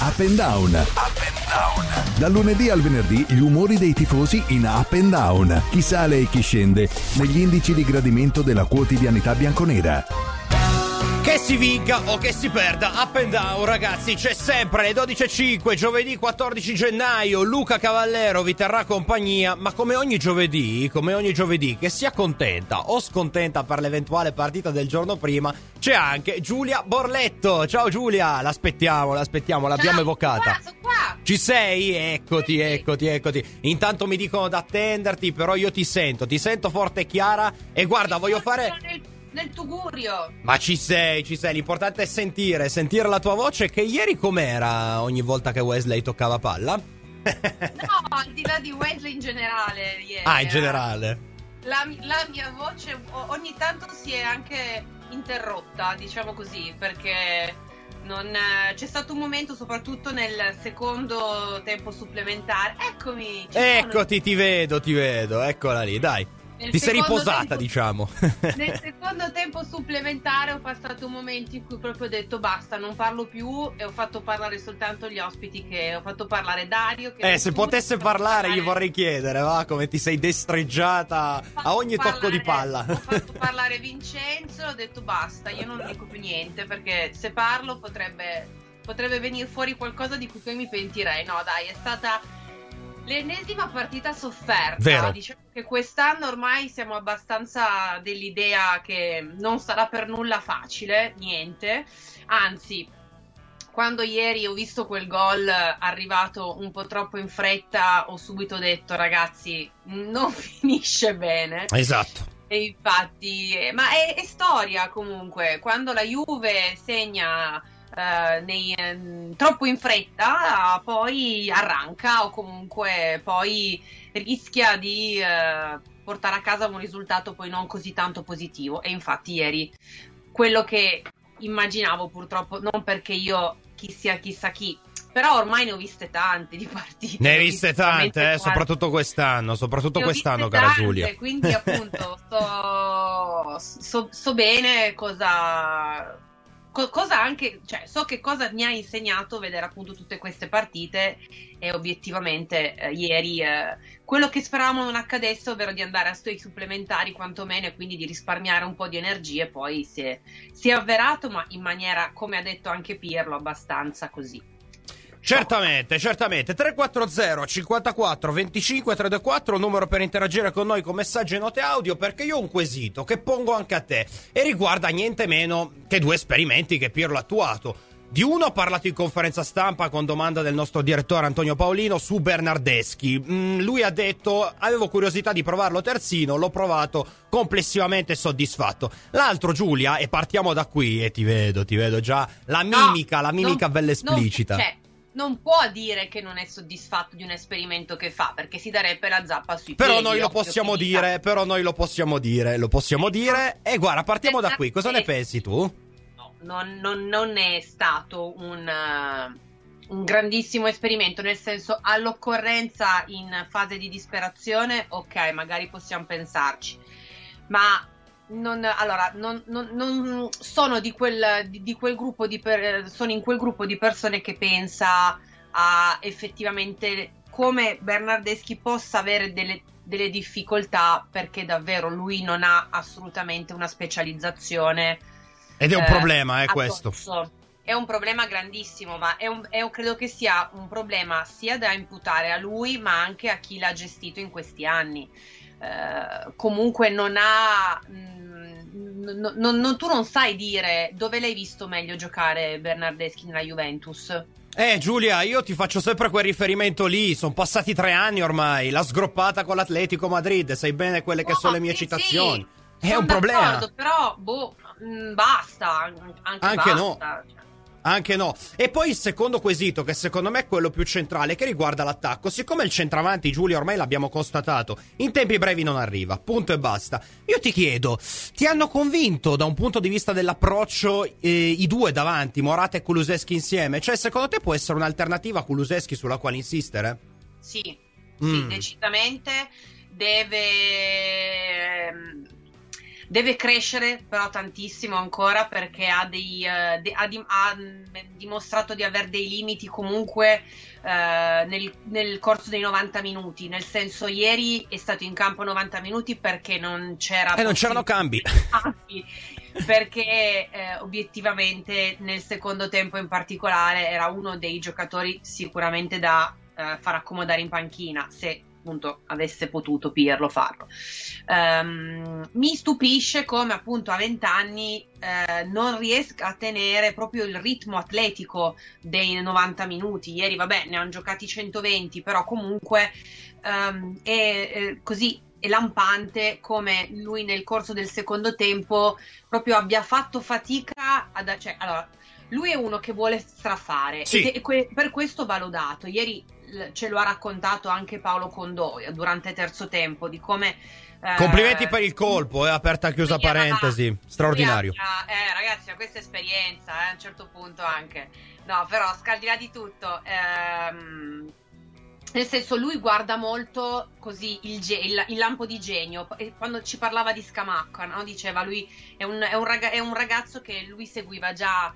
Up and Down. Up and Down. Dal lunedì al venerdì gli umori dei tifosi in Up and Down. Chi sale e chi scende negli indici di gradimento della quotidianità bianconera. Che si vinca o che si perda, Up and Down, ragazzi, c'è sempre alle 12.05, giovedì 14 gennaio, Luca Cavallero vi terrà compagnia, ma come ogni giovedì, che sia contenta o scontenta per l'eventuale partita del giorno prima, c'è anche Giulia Borletto. Ciao Giulia, l'aspettiamo, l'abbiamo evocata. Sono qua. Ci sei? Eccoti. Intanto mi dicono di attenderti, però io ti sento forte e chiara, e guarda, voglio fare... Nel tugurio. Ma ci sei, l'importante è sentire la tua voce, che ieri com'era ogni volta che Wesley toccava palla? No, al di là di Wesley in generale ieri. Ah, in generale. La mia voce ogni tanto si è anche interrotta, diciamo così, perché c'è stato un momento, soprattutto nel secondo tempo supplementare. Eccomi. Eccoti, ti vedo, eccola lì, dai. Ti sei riposata, diciamo. Nel secondo tempo supplementare ho passato un momento in cui proprio ho detto basta, non parlo più, e ho fatto parlare soltanto gli ospiti, che ho fatto parlare Dario. Se potesse parlare gli vorrei chiedere, va, come ti sei destreggiata a ogni tocco di palla. Ho fatto parlare Vincenzo, ho detto basta, io non dico più niente, perché se parlo potrebbe venire fuori qualcosa di cui poi mi pentirei. No dai, è stata l'ennesima partita sofferta. Vero. Diciamo che quest'anno ormai siamo abbastanza dell'idea che non sarà per nulla facile, niente. Anzi, quando ieri ho visto quel gol arrivato un po' troppo in fretta, ho subito detto ragazzi, non finisce bene. Esatto. E infatti, ma è storia comunque, quando la Juve segna troppo in fretta, poi arranca, o comunque poi rischia di portare a casa un risultato poi non così tanto positivo. E infatti ieri quello che immaginavo, purtroppo, non perché io chissà chi, però ormai ne ho viste tante di partite. Ne hai viste tante, soprattutto quest'anno, cara tante, Giulia. Quindi appunto so bene cosa anche, cioè so che cosa mi ha insegnato vedere appunto tutte queste partite, e obiettivamente ieri quello che speravamo non accadesse, ovvero di andare a stoi supplementari quantomeno, e quindi di risparmiare un po' di energie, poi si è avverato, ma in maniera, come ha detto anche Pirlo, abbastanza così. Certamente. 340 54 25 324, numero per interagire con noi con messaggi e note audio, perché io ho un quesito che pongo anche a te, e riguarda niente meno che due esperimenti che Pirlo ha attuato. Di uno ho parlato in conferenza stampa con domanda del nostro direttore Antonio Paolino su Bernardeschi. Lui ha detto: avevo curiosità di provarlo terzino, l'ho provato, complessivamente soddisfatto. L'altro, Giulia, e partiamo da qui, e ti vedo già la mimica bella esplicita. Non può dire che non è soddisfatto di un esperimento che fa, perché si darebbe la zappa sui però piedi. Noi lo possiamo dire, e guarda, partiamo da qui. Cosa ne pensi tu? No, non è stato un grandissimo esperimento, nel senso, all'occorrenza in fase di disperazione, ok, magari possiamo pensarci, ma non sono di quel gruppo sono in quel gruppo di persone che pensa a effettivamente come Bernardeschi possa avere delle difficoltà, perché davvero lui non ha assolutamente una specializzazione, ed è un problema, questo è un problema grandissimo, ma credo che sia un problema sia da imputare a lui, ma anche a chi l'ha gestito in questi anni. Comunque non ha tu non sai dire dove l'hai visto meglio giocare Bernardeschi nella Juventus. Giulia, io ti faccio sempre quel riferimento lì. Sono passati 3 anni ormai. La sgroppata con l'Atletico Madrid, sai bene quelle che sono le mie citazioni. Sì, è un problema, però basta, anche basta. No. Anche no. E poi il secondo quesito, che secondo me è quello più centrale, che riguarda l'attacco. Siccome il centravanti, Giulia, ormai l'abbiamo constatato, in tempi brevi non arriva, punto e basta. Io ti chiedo, ti hanno convinto da un punto di vista dell'approccio i due davanti, Morata e Kulusevski insieme? Cioè, secondo te può essere un'alternativa a Kulusevski sulla quale insistere? Sì, decisamente deve... Deve crescere però tantissimo ancora, perché ha dimostrato di avere dei limiti comunque nel corso dei 90 minuti, nel senso, ieri è stato in campo 90 minuti perché non c'erano cambi. Perché obiettivamente nel secondo tempo in particolare era uno dei giocatori sicuramente da far accomodare in panchina, se appunto avesse potuto Pirlo farlo. Mi stupisce come appunto a 20 anni non riesca a tenere proprio il ritmo atletico dei 90 minuti. Ieri vabbè, ne hanno giocati 120, però comunque è così è lampante come lui nel corso del secondo tempo proprio abbia fatto fatica allora, lui è uno che vuole strafare, sì, e per questo va lodato. Ieri ce lo ha raccontato anche Paolo Condoia durante il terzo tempo, di come complimenti per il colpo, aperta e chiusa parentesi, straordinario. Ragazzi, a questa esperienza a un certo punto anche, no, però al di là di tutto, nel senso, lui guarda molto così il lampo di genio. E quando ci parlava di Scamacca, no? Diceva lui è un ragazzo che lui seguiva già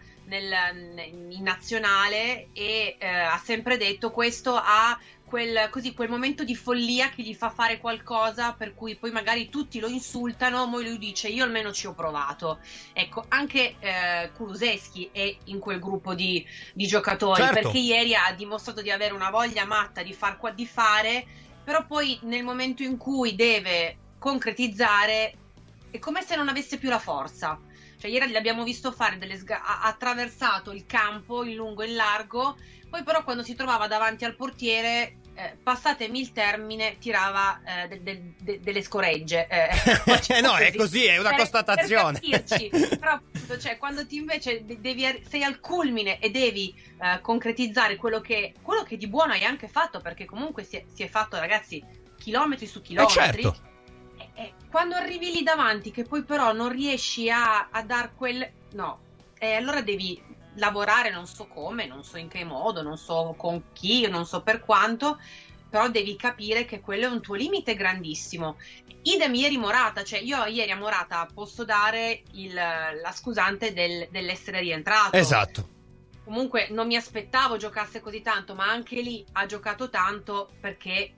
in nazionale, e ha sempre detto questo ha quel momento di follia che gli fa fare qualcosa per cui poi magari tutti lo insultano, ma lui dice io almeno ci ho provato. Ecco, anche Kulusevski è in quel gruppo di giocatori, certo, perché ieri ha dimostrato di avere una voglia matta di fare, però poi nel momento in cui deve concretizzare è come se non avesse più la forza. Cioè ieri l'abbiamo visto fare ha attraversato il campo in lungo e in largo, poi però quando si trovava davanti al portiere, passatemi il termine, tirava delle scoregge. No, è così, è una constatazione. Per capirci. Però appunto, cioè, quando ti invece sei al culmine e devi concretizzare quello che di buono hai anche fatto, perché comunque si è fatto, ragazzi, chilometri su chilometri. Certo. Quando arrivi lì davanti che poi però non riesci a dar allora devi lavorare, non so come, non so in che modo, non so con chi, non so per quanto, però devi capire che quello è un tuo limite grandissimo. Idem ieri Morata, cioè io ieri a Morata posso dare la scusante dell'essere rientrato. Esatto. Comunque non mi aspettavo giocasse così tanto, ma anche lì ha giocato tanto perché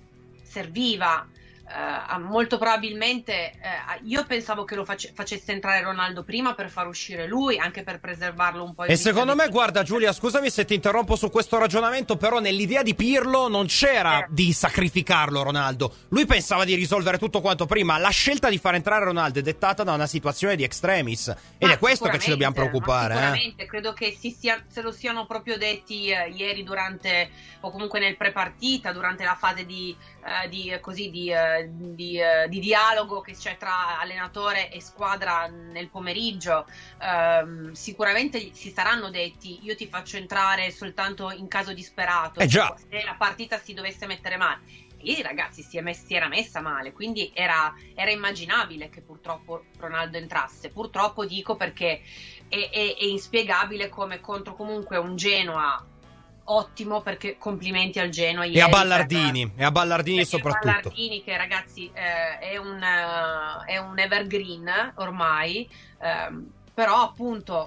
serviva. Molto probabilmente io pensavo che lo facesse entrare Ronaldo prima per far uscire lui, anche per preservarlo un po'. E secondo me, guarda Giulia, scusami se ti interrompo su questo ragionamento, però nell'idea di Pirlo non c'era di sacrificarlo Ronaldo. Lui pensava di risolvere tutto quanto prima. La scelta di far entrare Ronaldo è dettata da una situazione di extremis, ed è questo che ci dobbiamo preoccupare. Sicuramente, credo che se lo siano proprio detti ieri durante, o comunque nel pre-partita, durante la fase di dialogo che c'è tra allenatore e squadra nel pomeriggio. Sicuramente si saranno detti io ti faccio entrare soltanto in caso disperato, già, se la partita si dovesse mettere male. Ieri ragazzi si era messa male, quindi era immaginabile che purtroppo Ronaldo entrasse. Purtroppo dico perché è inspiegabile come contro comunque un Genoa ottimo, perché complimenti al Genoa ieri, e a Ballardini soprattutto. Ballardini, che ragazzi è un evergreen ormai, però appunto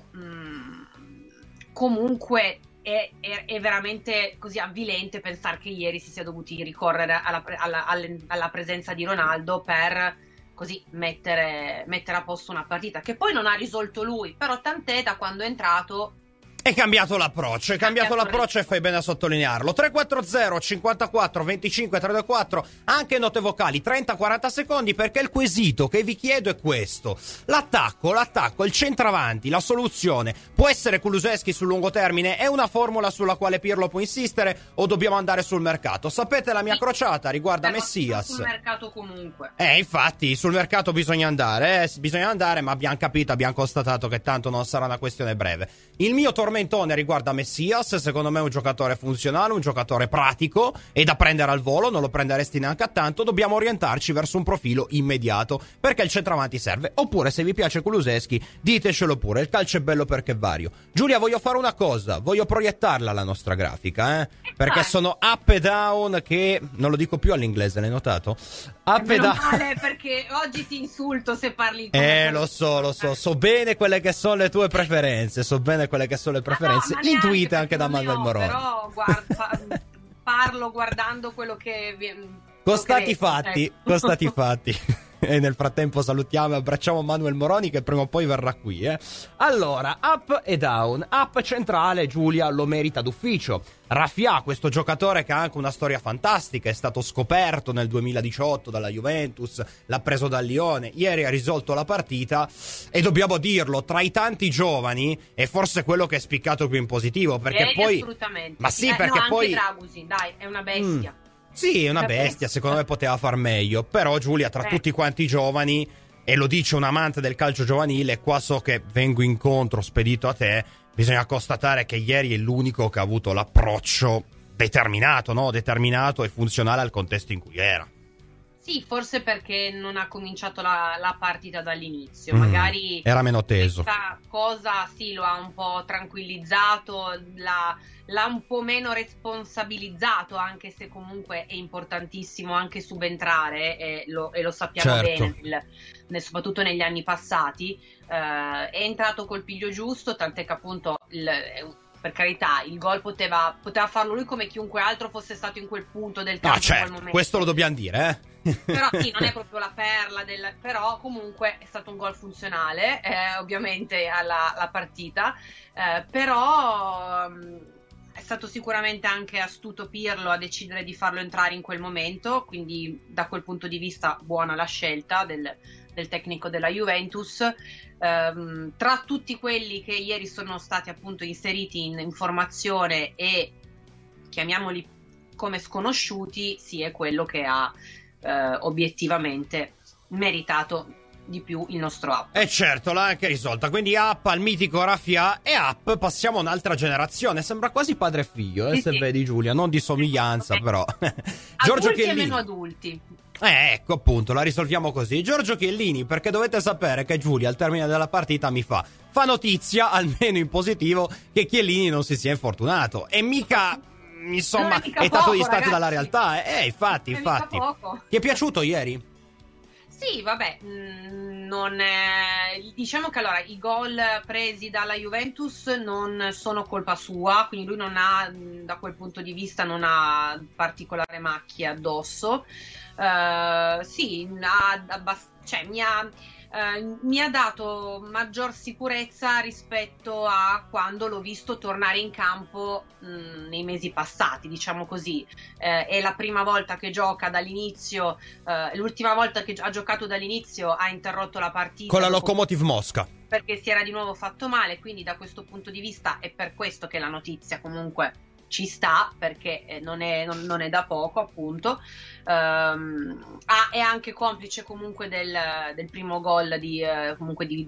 comunque è veramente così avvilente pensare che ieri si sia dovuti ricorrere alla presenza di Ronaldo per così mettere a posto una partita che poi non ha risolto lui, però tant'è, da quando è entrato è cambiato l'approccio, e fai bene a sottolinearlo. 340 54 25 324, anche note vocali 30-40 secondi, perché il quesito che vi chiedo è questo: l'attacco, il centravanti, la soluzione può essere Kulusevski sul lungo termine? È una formula sulla quale Pirlo può insistere, o dobbiamo andare sul mercato? Sapete la mia crociata riguarda Messias. Sul mercato comunque. Infatti sul mercato bisogna andare, ma abbiamo constatato che tanto non sarà una questione breve. Il mio tormento ragionamentone riguarda Messias, secondo me è un giocatore funzionale, un giocatore pratico e da prendere al volo, non lo prenderesti neanche a tanto. Dobbiamo orientarci verso un profilo immediato, perché il centravanti serve. Oppure, se vi piace Kulusevski, ditecelo pure, il calcio è bello perché è vario. Giulia, voglio fare una cosa, voglio proiettarla la nostra grafica, perché sono up e down che non lo dico più all'inglese, l'hai notato? Up e down. Male, perché oggi ti insulto se parli lo so bene quelle che sono le tue preferenze, intuite anche da Manuel Moroni. Però parlo guardando quello che Costati fatti. E nel frattempo salutiamo e abbracciamo Manuel Moroni, che prima o poi verrà qui. Allora, up e down. Up centrale, Giulia lo merita d'ufficio. Raffia, questo giocatore che ha anche una storia fantastica, è stato scoperto nel 2018 dalla Juventus, l'ha preso dal Lione, ieri ha risolto la partita e dobbiamo dirlo, tra i tanti giovani è forse quello che è spiccato più in positivo, perché poi assolutamente. Ma sì, perché anche poi Dragusin, dai, è una bestia. Sì, è una bestia, secondo me poteva far meglio. Però Giulia, tra tutti quanti i giovani, e lo dice un amante del calcio giovanile, qua so che vengo incontro spedito a te, bisogna constatare che ieri è l'unico che ha avuto l'approccio determinato e funzionale al contesto in cui era. Sì, forse perché non ha cominciato la partita dall'inizio, magari era meno teso. Questa cosa sì, lo ha un po' tranquillizzato, l'ha un po' meno responsabilizzato, anche se comunque è importantissimo anche subentrare e lo sappiamo bene, soprattutto negli anni passati. È entrato col piglio giusto, tant'è che appunto per carità, il gol poteva farlo lui come chiunque altro fosse stato in quel punto del campo. In quel momento. Questo lo dobbiamo dire, Però sì, non è proprio la perla però comunque è stato un gol funzionale, ovviamente alla partita, però è stato sicuramente anche astuto Pirlo a decidere di farlo entrare in quel momento, quindi da quel punto di vista buona la scelta del tecnico della Juventus. Tra tutti quelli che ieri sono stati appunto inseriti in formazione e chiamiamoli come sconosciuti, sì, è quello che ha obiettivamente meritato di più il nostro up. E certo, l'ha anche risolta. Quindi up al mitico Raffia e up passiamo a un'altra generazione. Sembra quasi padre e figlio, se vedi Giulia, non di somiglianza, però. Giorgio Adulti Chiellini. e meno adulti. Ecco, appunto, la risolviamo così. Giorgio Chiellini, perché dovete sapere che Giulia al termine della partita fa notizia, almeno in positivo, che Chiellini non si sia infortunato. E mica, insomma, è stato distante dalla realtà. Infatti. Ti è piaciuto ieri? Sì, vabbè, diciamo che allora i gol presi dalla Juventus non sono colpa sua, quindi lui non ha, da quel punto di vista, non ha particolare macchie addosso. Sì, mi ha dato maggior sicurezza rispetto a quando l'ho visto tornare in campo nei mesi passati, diciamo così. È la prima volta che gioca dall'inizio, l'ultima volta che ha giocato dall'inizio ha interrotto la partita con la Lokomotiv Mosca, perché si era di nuovo fatto male, quindi da questo punto di vista è per questo che la notizia comunque ci sta, perché non è da poco, appunto. È anche complice comunque del primo gol del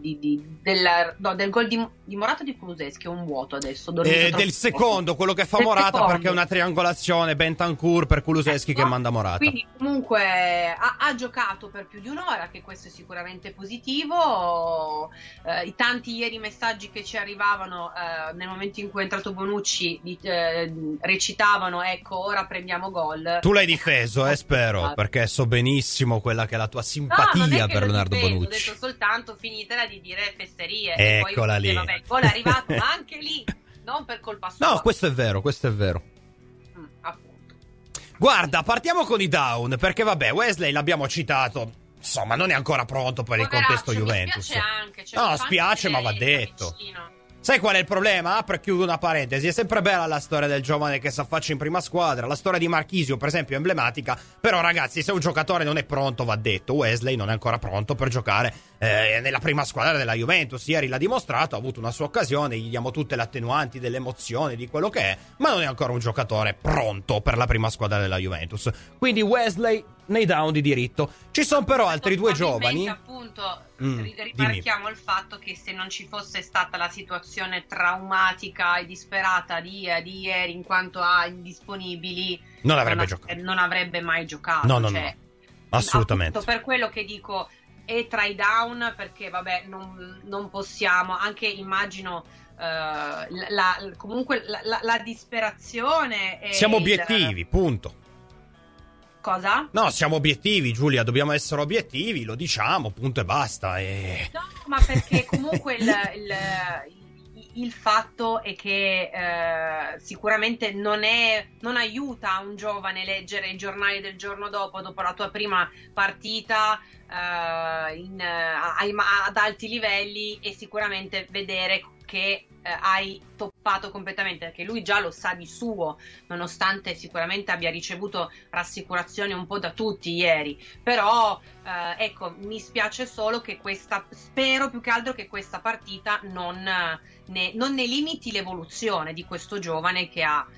gol di Morata, di Kulusevski, è un vuoto adesso, del secondo, quello che fa Morata, perché è una triangolazione Bentancur per Kulusevski che manda Morata. Quindi comunque ha giocato per più di un'ora, che questo è sicuramente positivo. I tanti ieri messaggi che ci arrivavano nel momento in cui è entrato Bonucci recitavano: ecco, ora prendiamo gol. Tu l'hai difeso, spero, perché so benissimo quella che è la tua simpatia per Leonardo Bonucci. Ho detto soltanto finitela di dire fesserie. Eccola e poi lì. Vabbè, il gol è arrivato, ma anche lì non per colpa sua. No, questo è vero. Appunto. Guarda, partiamo con i down, perché vabbè, Wesley l'abbiamo citato, insomma non è ancora pronto per il contesto Juventus. Mi spiace anche, spiace, ma va detto. Sai qual è il problema? Apro e chiudo una parentesi. È sempre bella la storia del giovane che si affaccia in prima squadra. La storia di Marchisio, per esempio, è emblematica. Però, ragazzi, se un giocatore non è pronto, va detto. Wesley non è ancora pronto per giocare nella prima squadra della Juventus. Ieri l'ha dimostrato, ha avuto una sua occasione. Gli diamo tutte le attenuanti delle emozioni, di quello che è. Ma non è ancora un giocatore pronto per la prima squadra della Juventus. Quindi Wesley nei down di diritto. Ci sono però altri due giovani. Appunto, rimarchiamo il fatto che se non ci fosse stata la situazione traumatica e disperata di ieri in quanto a indisponibili, non avrebbe giocato. Non avrebbe mai giocato. No, assolutamente. Per quello che dico, è try down, perché vabbè, non possiamo, anche immagino comunque la disperazione. Siamo obiettivi, punto. Cosa? No, siamo obiettivi, Giulia, dobbiamo essere obiettivi, lo diciamo, punto e basta. No, ma perché comunque il fatto è che sicuramente non aiuta a un giovane leggere i giornali del giorno dopo la tua prima partita ad alti livelli, e sicuramente vedere che hai toppato completamente, perché lui già lo sa di suo, nonostante sicuramente abbia ricevuto rassicurazioni un po' da tutti ieri. Però ecco, mi spiace solo che spero più che altro che questa partita non ne limiti l'evoluzione di questo giovane che ha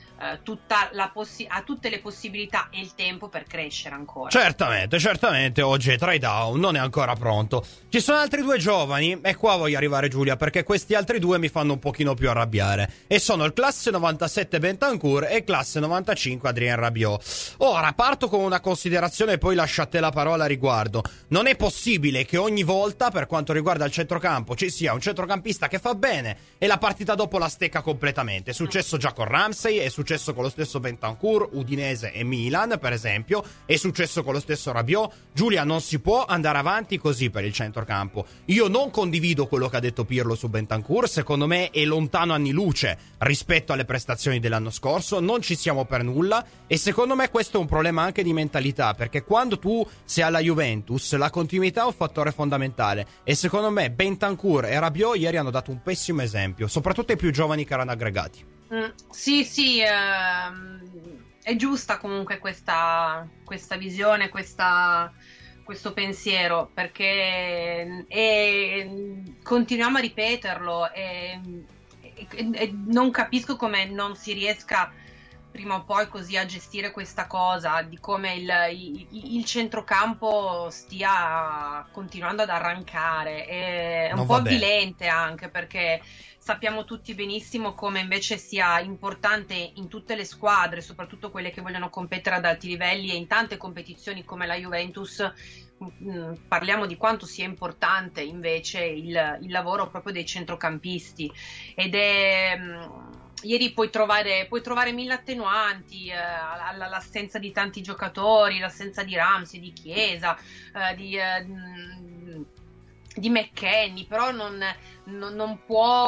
tutte le possibilità e il tempo per crescere ancora. Certamente oggi è try down, non è ancora pronto. Ci sono altri due giovani, e qua voglio arrivare, Giulia, perché questi altri due mi fanno un pochino più arrabbiare, e sono il classe 97 Bentancur e il classe 95 Adrien Rabiot. Ora parto con una considerazione e poi lasciate la parola a riguardo. Non è possibile che ogni volta, per quanto riguarda il centrocampo, ci sia un centrocampista che fa bene e la partita dopo la stecca completamente. È successo già con Ramsey, è successo con lo stesso Bentancur, Udinese e Milan per esempio, è successo con lo stesso Rabiot. Giulia, non si può andare avanti così per il centrocampo. Io non condivido quello che ha detto Pirlo su Bentancur, secondo me è lontano anni luce rispetto alle prestazioni dell'anno scorso, non ci siamo per nulla, e secondo me questo è un problema anche di mentalità, perché quando tu sei alla Juventus la continuità è un fattore fondamentale, e secondo me Bentancur e Rabiot ieri hanno dato un pessimo esempio, soprattutto ai più giovani che erano aggregati. Sì, è giusta comunque questa visione, questo pensiero, perché continuiamo a ripeterlo e non capisco come non si riesca prima o poi così a gestire questa cosa, di come il centrocampo stia continuando ad arrancare. È un po' avvilente anche, perché sappiamo tutti benissimo come invece sia importante in tutte le squadre, soprattutto quelle che vogliono competere ad alti livelli, e in tante competizioni come la Juventus parliamo di quanto sia importante invece il lavoro proprio dei centrocampisti. Ed ieri puoi trovare mille attenuanti, l'assenza di tanti giocatori, l'assenza di Ramsey, di Chiesa, di McKennie, però non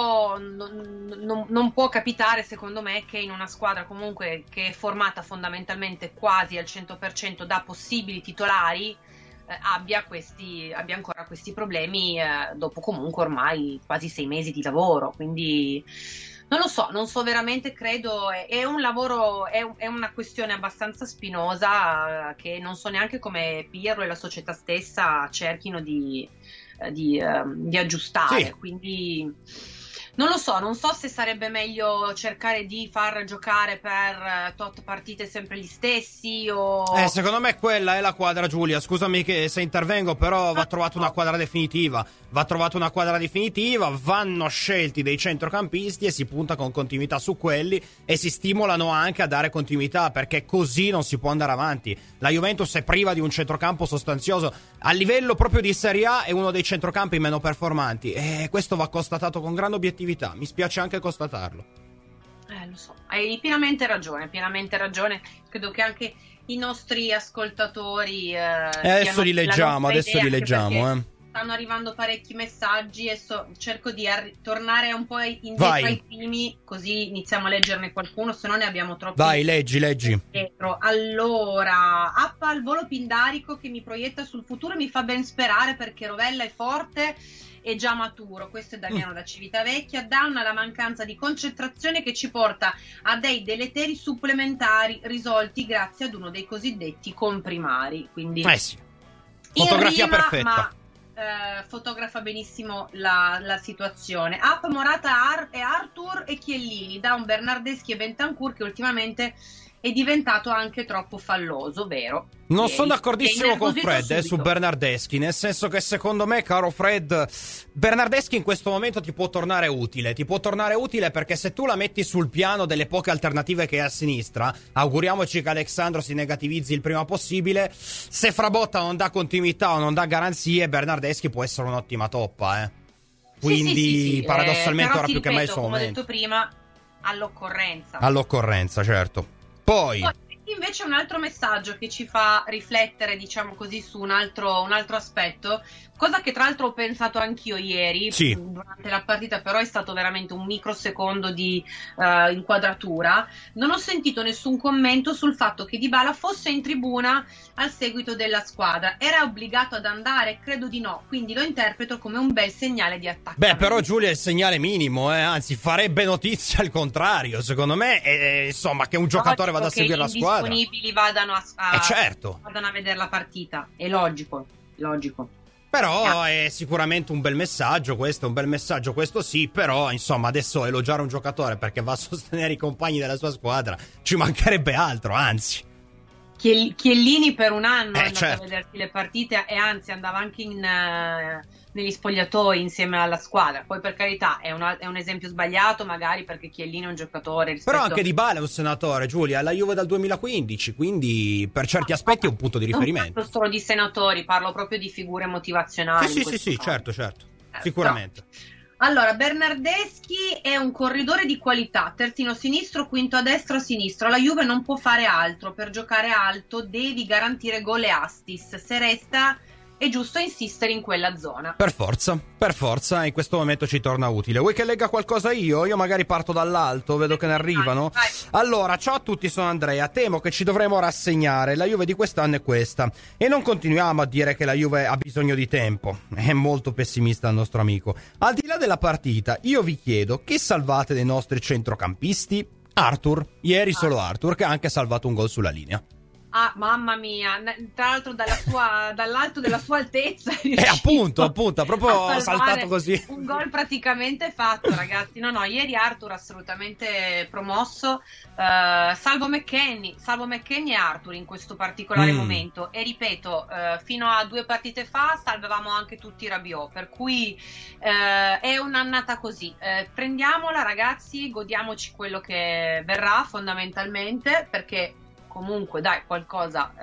può capitare, secondo me, che in una squadra comunque che è formata fondamentalmente quasi al 100% da possibili titolari abbia ancora questi problemi dopo comunque ormai quasi 6 mesi di lavoro. Quindi non so veramente, credo è un lavoro, è una questione abbastanza spinosa, che non so neanche come Pirlo e la società stessa cerchino di aggiustare. Sì. Quindi non so se sarebbe meglio cercare di far giocare per tot partite sempre gli stessi o... Secondo me quella è la quadra, Giulia, scusami che se intervengo, però va trovata una quadra definitiva, vanno scelti dei centrocampisti e si punta con continuità su quelli, e si stimolano anche a dare continuità, perché così non si può andare avanti. La Juventus è priva di un centrocampo sostanzioso, a livello proprio di Serie A è uno dei centrocampi meno performanti, e questo va constatato con grande obiettività. Mi spiace anche constatarlo. Lo so, hai pienamente ragione. Credo che anche i nostri ascoltatori adesso li leggiamo. Stanno arrivando parecchi messaggi e cerco di tornare un po' indietro ai primi, così iniziamo a leggerne qualcuno, se no ne abbiamo troppi. Vai, leggi. Dietro. Allora, app al volo pindarico che mi proietta sul futuro e mi fa ben sperare, perché Rovella è forte e già maturo. Questo è Damiano da Civitavecchia. Down alla mancanza di concentrazione che ci porta a dei deleteri supplementari risolti grazie ad uno dei cosiddetti comprimari. Quindi sì. Fotografia perfetta. Ma fotografa benissimo la situazione. Up Morata e Arthur e Chiellini, da un Bernardeschi e Bentancur che ultimamente è diventato anche troppo falloso, vero? Non ieri. sono d'accordissimo con Fred su subito. Bernardeschi, nel senso che secondo me, caro Fred, Bernardeschi in questo momento ti può tornare utile. Ti può tornare utile perché se tu la metti sul piano delle poche alternative che hai a sinistra, auguriamoci che Alexandro si negativizzi il prima possibile. Se Frabotta non dà continuità o non dà garanzie, Bernardeschi può essere un'ottima toppa, Quindi sì. paradossalmente Però ora più che mai il suo come ho momento. detto prima, all'occorrenza. All'occorrenza, certo. Poi Invece un altro messaggio che ci fa riflettere, diciamo così, su un altro aspetto, cosa che tra l'altro ho pensato anch'io ieri, sì, durante la partita, però è stato veramente un microsecondo di inquadratura. Non ho sentito nessun commento sul fatto che Dybala fosse in tribuna al seguito della squadra. Era obbligato ad andare? Credo di no, quindi lo interpreto come un bel segnale di attacco. Beh, però Giulia è il segnale minimo, anzi farebbe notizia al contrario, secondo me, insomma, che un giocatore vada a seguire la squadra. Che gli disponibili vadano certo, vadano a vedere la partita, è logico. Però è sicuramente un bel messaggio questo sì, però insomma adesso elogiare un giocatore perché va a sostenere i compagni della sua squadra ci mancherebbe altro, anzi. Chiellini per un anno è andato certo a vedersi le partite e anzi andava anche negli spogliatoi insieme alla squadra. Poi per carità è un esempio sbagliato magari perché Chiellini è un giocatore però anche Dybala è un senatore, Giulia, alla Juve dal 2015, quindi per certi aspetti è un punto di riferimento. Non parlo solo di senatori, parlo proprio di figure motivazionali. Sì, certo, sicuramente. Allora, Bernardeschi è un corridore di qualità, terzino sinistro, quinto a destra, a sinistra. La Juve non può fare altro, per giocare alto devi garantire gol e assist. Se resta è giusto insistere in quella zona. Per forza, in questo momento ci torna utile. Vuoi che legga qualcosa io? Io magari parto dall'alto, vedo che ne arrivano. Vai. Allora, ciao a tutti, sono Andrea. Temo che ci dovremo rassegnare. La Juve di quest'anno è questa. E non continuiamo a dire che la Juve ha bisogno di tempo. È molto pessimista il nostro amico. Al di là della partita, io vi chiedo, chi salvate dei nostri centrocampisti? Arthur. Ieri solo Arthur, che ha anche salvato un gol sulla linea. Ah, mamma mia, tra l'altro dall'alto della sua altezza appunto, proprio saltato così. Un gol praticamente fatto, ragazzi. No, ieri Arthur assolutamente promosso, salvo McKennie e Arthur in questo particolare momento. E ripeto, fino a 2 partite fa salvavamo anche tutti Rabiot, per cui è un'annata così. Prendiamola, ragazzi, godiamoci quello che verrà fondamentalmente, perché comunque dai, qualcosa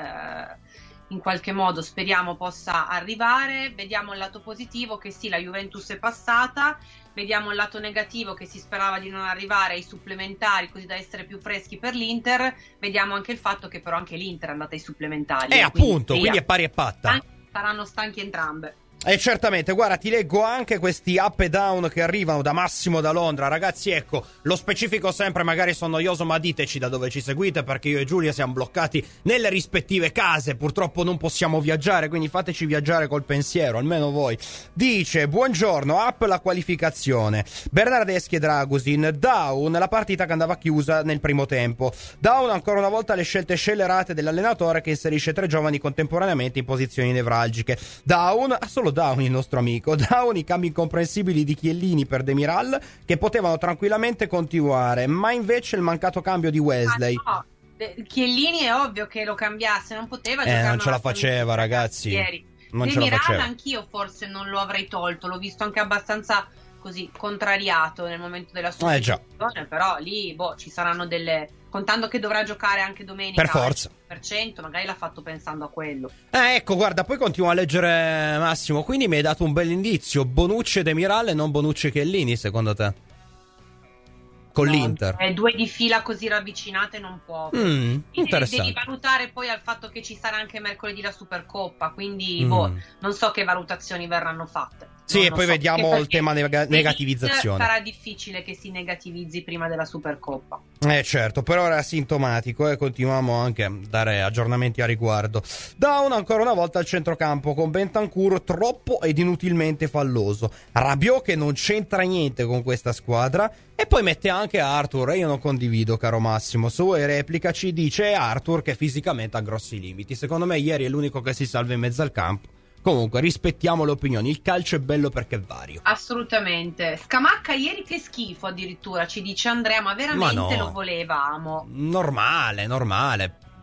in qualche modo speriamo possa arrivare. Vediamo il lato positivo, che sì, la Juventus è passata. Vediamo il lato negativo, che si sperava di non arrivare ai supplementari così da essere più freschi per l'Inter. Vediamo anche il fatto che però anche l'Inter è andata ai supplementari, quindi è pari e patta. Saranno stanchi entrambe. Certamente, guarda, ti leggo anche questi up e down che arrivano da Massimo da Londra. Ragazzi, ecco, lo specifico sempre, magari sono noioso, ma diteci da dove ci seguite, perché io e Giulia siamo bloccati nelle rispettive case, purtroppo non possiamo viaggiare, quindi fateci viaggiare col pensiero, almeno voi. Dice: buongiorno, up la qualificazione, Bernardeschi e Dragusin, down la partita che andava chiusa nel primo tempo, down ancora una volta le scelte scellerate dell'allenatore che inserisce 3 giovani contemporaneamente in posizioni nevralgiche, down, solo down il nostro amico, down i cambi incomprensibili di Chiellini per Demiral che potevano tranquillamente continuare, ma invece il mancato cambio di Wesley. Chiellini è ovvio che lo cambiasse, non poteva giocare, non ce la faceva, ragazzi, ieri. Non ce la faceva. Anch'io forse non lo avrei tolto, l'ho visto anche abbastanza così contrariato nel momento della sua situazione, però lì ci saranno delle, contando che dovrà giocare anche domenica per forza, magari l'ha fatto pensando a quello. Ecco, guarda, poi continuo a leggere Massimo, quindi mi hai dato un bel indizio. Bonucci e Demiral e non Bonucci e Chiellini, secondo te? Con l'Inter 2 di fila così ravvicinate non può. Interessante. Devi valutare poi al fatto che ci sarà anche mercoledì la Supercoppa, quindi non so che valutazioni verranno fatte. Sì, e poi vediamo il tema negativizzazione. Sarà difficile che si negativizzi prima della Supercoppa. Certo, per ora è asintomatico e continuiamo anche a dare aggiornamenti a riguardo. Down ancora una volta al centrocampo con Bentancur troppo ed inutilmente falloso, Rabiot che non c'entra niente con questa squadra, e poi mette anche Arthur, e io non condivido, caro Massimo. Su replica ci dice Arthur che fisicamente ha grossi limiti. Secondo me ieri è l'unico che si salva in mezzo al campo. Comunque rispettiamo le opinioni, il calcio è bello perché è vario. Assolutamente. Scamacca ieri che schifo addirittura, ci dice Andrea, ma veramente lo volevamo? Normale.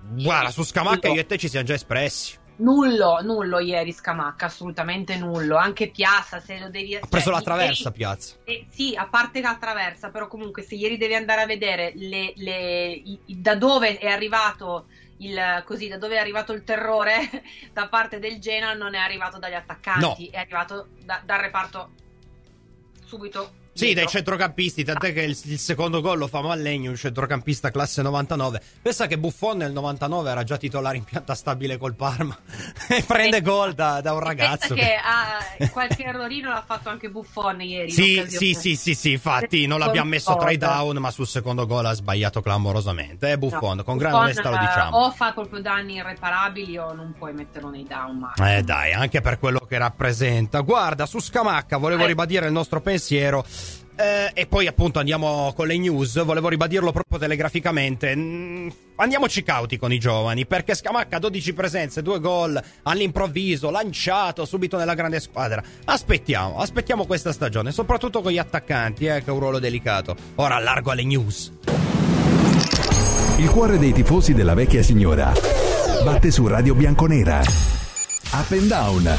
Guarda, su Scamacca io e te ci siamo già espressi. Nullo ieri Scamacca, assolutamente nullo. Anche Piazza, se lo devi... Ha preso la traversa, Piazza. Sì, a parte la traversa, però comunque se ieri devi andare a vedere da dove è arrivato da dove è arrivato il terrore da parte del Genoa, non è arrivato dagli attaccanti, è arrivato dal reparto subito. Sì, dai centrocampisti, tant'è che il secondo gol lo fa Mallegno, un centrocampista classe 99. Pensa che Buffon nel 99 era già titolare in pianta stabile col Parma e prende gol da un ragazzo. Pensa che qualche errorino l'ha fatto anche Buffon ieri. Sì, infatti non l'abbiamo messo tra i down, ma sul secondo gol ha sbagliato clamorosamente. Buffon, con gran onestà lo diciamo. O fa proprio danni irreparabili o non puoi metterlo nei down mai. Dai, anche per quello che rappresenta. Guarda, su Scamacca volevo ribadire il nostro pensiero. E poi appunto andiamo con le news. Volevo ribadirlo proprio telegraficamente. Andiamoci cauti con i giovani, perché Scamacca 12 presenze, 2 gol all'improvviso, lanciato subito nella grande squadra. Aspettiamo questa stagione, soprattutto con gli attaccanti, che è un ruolo delicato. Ora allargo alle news. Il cuore dei tifosi della vecchia signora batte su Radio Bianconera. Up and down.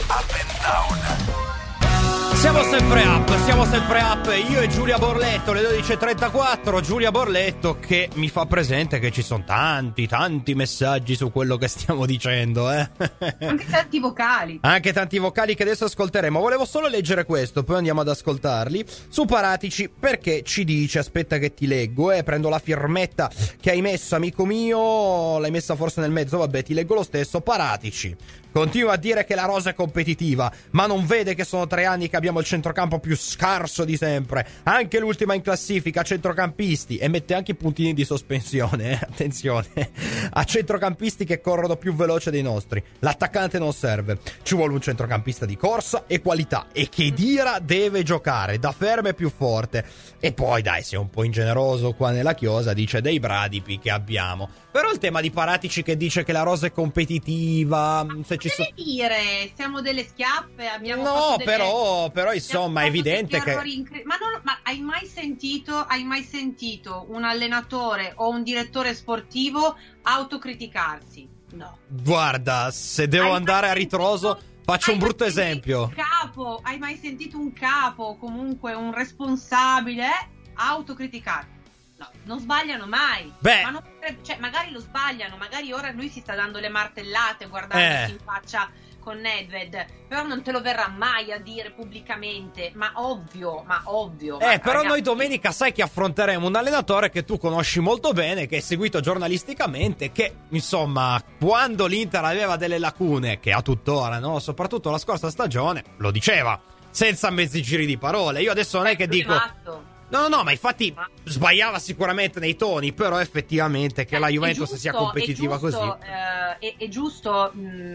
Siamo sempre up, io e Giulia Borletto, le 12.34, Giulia Borletto che mi fa presente che ci sono tanti messaggi su quello che stiamo dicendo, Anche tanti vocali. Anche tanti vocali che adesso ascolteremo. Volevo solo leggere questo, poi andiamo ad ascoltarli. Su Paratici, perché ci dice, aspetta che ti leggo, prendo la firmetta che hai messo, amico mio, l'hai messa forse nel mezzo, vabbè, ti leggo lo stesso. Paratici continua a dire che la rosa è competitiva, ma non vede che sono 3 anni che abbiamo il centrocampo più scarso di sempre, anche l'ultima in classifica a centrocampisti, e mette anche i puntini di sospensione, attenzione, a centrocampisti che corrono più veloce dei nostri. L'attaccante non serve, ci vuole un centrocampista di corsa e qualità, e che Dira deve giocare da fermo e più forte. E poi dai, sei un po' ingeneroso qua nella chiosa, dice dei bradipi che abbiamo. Però il tema di Paratici che dice che la rosa è competitiva, se ci sono... dire, siamo delle schiappe, abbiamo no, però insomma è evidente che... Ma hai mai sentito un allenatore o un direttore sportivo autocriticarsi? No. Guarda, se devo andare a ritroso, faccio un brutto esempio. Hai mai sentito un capo, comunque un responsabile, autocriticarsi? No, non sbagliano mai. Ma non, magari lo sbagliano, magari ora lui si sta dando le martellate guardandosi in faccia con Nedved, però non te lo verrà mai a dire pubblicamente, ma ovvio. Però ragazzi, noi domenica sai che affronteremo un allenatore che tu conosci molto bene, che hai seguito giornalisticamente, che insomma quando l'Inter aveva delle lacune, che ha tuttora, no? Soprattutto la scorsa stagione, lo diceva senza mezzi giri di parole. Io adesso non è che dico no, ma infatti sbagliava sicuramente nei toni, però effettivamente che la Juventus sia competitiva così. È giusto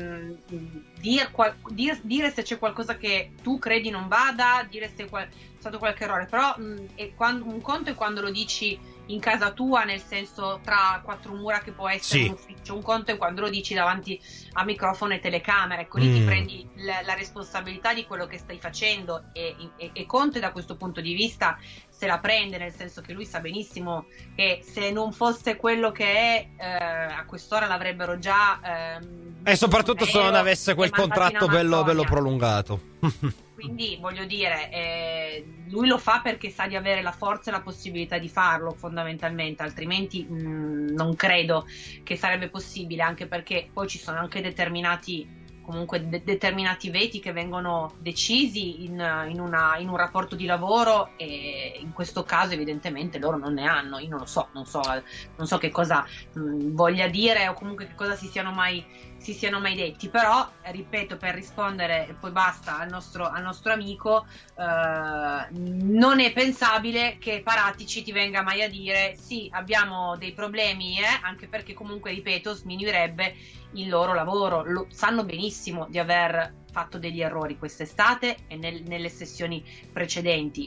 dire se c'è qualcosa che tu credi non vada, dire se è stato qualche errore, però un conto è quando lo dici in casa tua, nel senso tra 4 mura che può essere un ufficio, un conto è quando lo dici davanti a microfono e telecamera, ecco lì ti prendi la responsabilità di quello che stai facendo e Conte da questo punto di vista se la prende, nel senso che lui sa benissimo che se non fosse quello che è a quest'ora l'avrebbero già e soprattutto se non avesse quel contratto bello prolungato. Quindi voglio dire, lui lo fa perché sa di avere la forza e la possibilità di farlo fondamentalmente, altrimenti non credo che sarebbe possibile, anche perché poi ci sono anche determinati veti che vengono decisi in un rapporto di lavoro, e in questo caso evidentemente loro non ne hanno. Io non so che cosa voglia dire o comunque che cosa si siano mai detti, però ripeto, per rispondere e poi basta al nostro amico, non è pensabile che Paratici ti venga mai a dire sì, abbiamo dei problemi, anche perché comunque, ripeto, sminuirebbe il loro lavoro. Sanno benissimo di aver fatto degli errori quest'estate e nelle sessioni precedenti.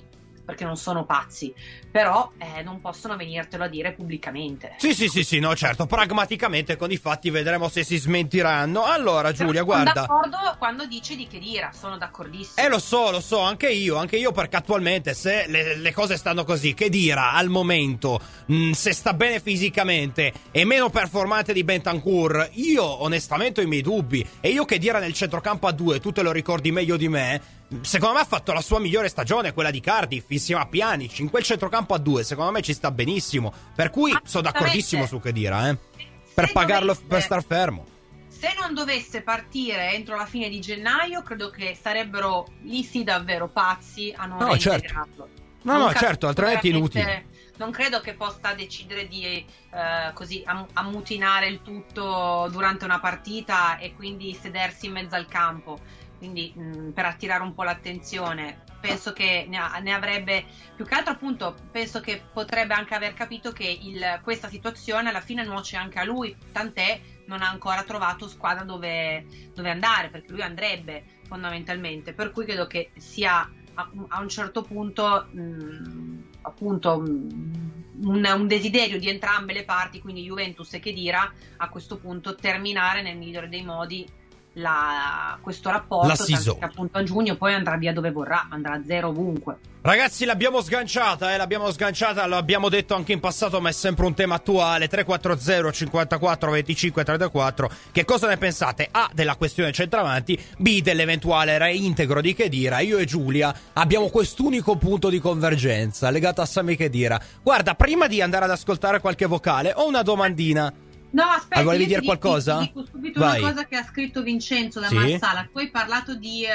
perché non sono pazzi, però non possono venirtelo a dire pubblicamente. Sì, no, certo, pragmaticamente con i fatti vedremo se si smentiranno. Allora, Giulia, però sono guarda, d'accordo quando dice di Khedira, sono d'accordissimo. lo so, anche io, perché attualmente se le cose stanno così, Khedira al momento, se sta bene fisicamente, è meno performante di Bentancur, io onestamente ho i miei dubbi, e io Khedira nel centrocampo a 2, tu te lo ricordi meglio di me, secondo me ha fatto la sua migliore stagione, quella di Cardiff, insieme a Pjanic, in quel centrocampo a 2, secondo me ci sta benissimo, per cui sono d'accordissimo su Khedira, per pagarlo, per star fermo. Se non dovesse partire entro la fine di gennaio, credo che sarebbero lì sì davvero pazzi a non reintegrarlo. No, certo, altrimenti è inutile. Non credo che possa decidere di così ammutinare il tutto durante una partita e quindi sedersi in mezzo al campo. Quindi per attirare un po' l'attenzione, penso che ne avrebbe, più che altro appunto, penso che potrebbe anche aver capito che questa situazione alla fine nuoce anche a lui, tant'è non ha ancora trovato squadra dove andare, perché lui andrebbe fondamentalmente, per cui credo che sia a un certo punto appunto un desiderio di entrambe le parti, quindi Juventus e Khedira, a questo punto terminare nel migliore dei modi questo rapporto, tanto che appunto a giugno poi andrà via dove vorrà, andrà a zero ovunque. Ragazzi, l'abbiamo sganciata, lo abbiamo detto anche in passato, ma è sempre un tema attuale. 340 54 25 34. Che cosa ne pensate? A, della questione centravanti, B, dell'eventuale reintegro di Khedira. Io e Giulia abbiamo quest'unico punto di convergenza legato a Sami Khedira. Guarda, prima di andare ad ascoltare qualche vocale, ho una domandina. No, aspetta, volevi dire qualcosa? Ti dico subito una cosa che ha scritto Vincenzo da Marsala. Tu hai parlato di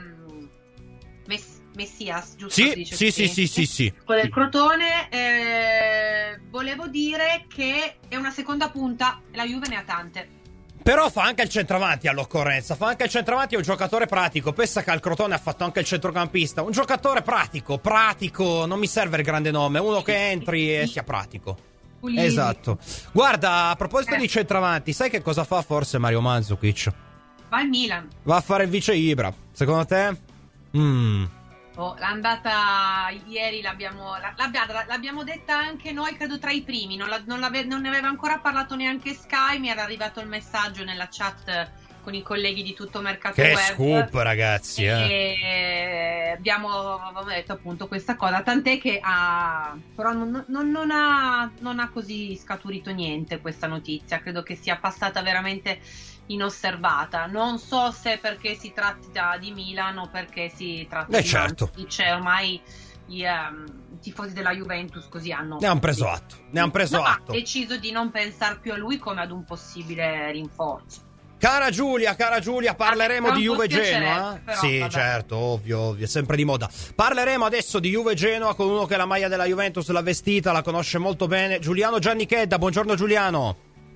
Messias, giusto? Sì. Quello del Crotone. Volevo dire che è una seconda punta e la Juve ne ha tante. Però fa anche il centravanti all'occorrenza. Fa anche il centravanti, è un giocatore pratico. Pensa che al Crotone ha fatto anche il centrocampista. Un giocatore pratico. Non mi serve il grande nome. Uno che entri e sia pratico. Puliti. Esatto. Guarda, a proposito di centravanti, sai che cosa fa forse Mario Mandzukic? Va al Milan. Va a fare il vice Ibra. Secondo te? L'andata ieri l'abbiamo detta anche noi, credo tra i primi. Non ne aveva ancora parlato neanche Sky. Mi era arrivato il messaggio nella chat con i colleghi di Tutto Mercato Web. Che scoop, ragazzi! E avevamo detto appunto questa cosa, tant'è che però non ha così scaturito niente questa notizia. Credo che sia passata veramente inosservata. Non so se perché si tratti di Milan o perché si tratta di certo. C'è ormai i tifosi della Juventus così ne hanno preso atto. Ha deciso di non pensare più a lui come ad un possibile rinforzo. Cara Giulia, parleremo di Juve Genoa. Sì, vabbè. Certo, ovvio, è sempre di moda. Parleremo adesso di Juve Genoa con uno che la maglia della Juventus l'ha vestita, la conosce molto bene, Giuliano Giannichedda. Buongiorno Giuliano.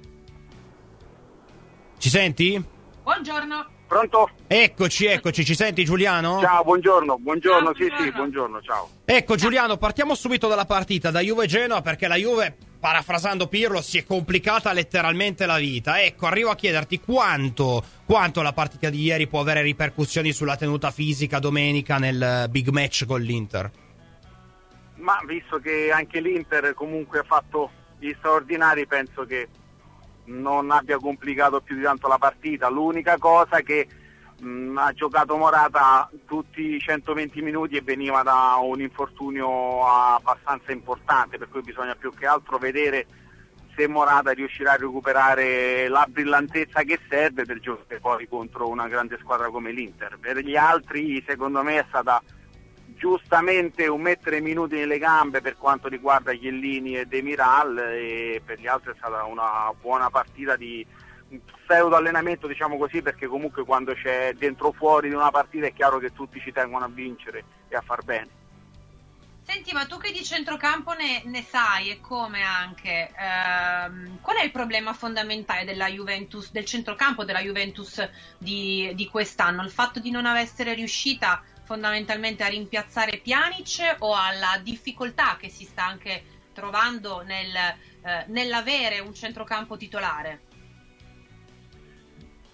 Ci senti? Buongiorno. Pronto? Eccoci, ci senti Giuliano? Ciao, buongiorno, sì, buongiorno, ciao. Ecco Giuliano, partiamo subito dalla partita, da Juve Genoa, perché la Juve, parafrasando Pirlo, si è complicata letteralmente la vita. Ecco, arrivo a chiederti quanto la partita di ieri può avere ripercussioni sulla tenuta fisica domenica nel big match con l'Inter. Ma visto che anche l'Inter comunque ha fatto gli straordinari, penso che non abbia complicato più di tanto la partita. L'unica cosa che ha giocato Morata tutti i 120 minuti e veniva da un infortunio abbastanza importante, per cui bisogna più che altro vedere se Morata riuscirà a recuperare la brillantezza che serve per giocare poi contro una grande squadra come l'Inter. Per gli altri secondo me è stata giustamente un mettere minuti nelle gambe per quanto riguarda Chiellini e Demiral, e per gli altri è stata una buona partita di pseudo allenamento, diciamo così, perché comunque quando c'è dentro o fuori di una partita è chiaro che tutti ci tengono a vincere e a far bene. Senti, ma tu che di centrocampo ne sai, e come anche, qual è il problema fondamentale della Juventus, del centrocampo della Juventus di quest'anno? Il fatto di non essere riuscita fondamentalmente a rimpiazzare Pjanic, o alla difficoltà che si sta anche trovando nell'avere un centrocampo titolare?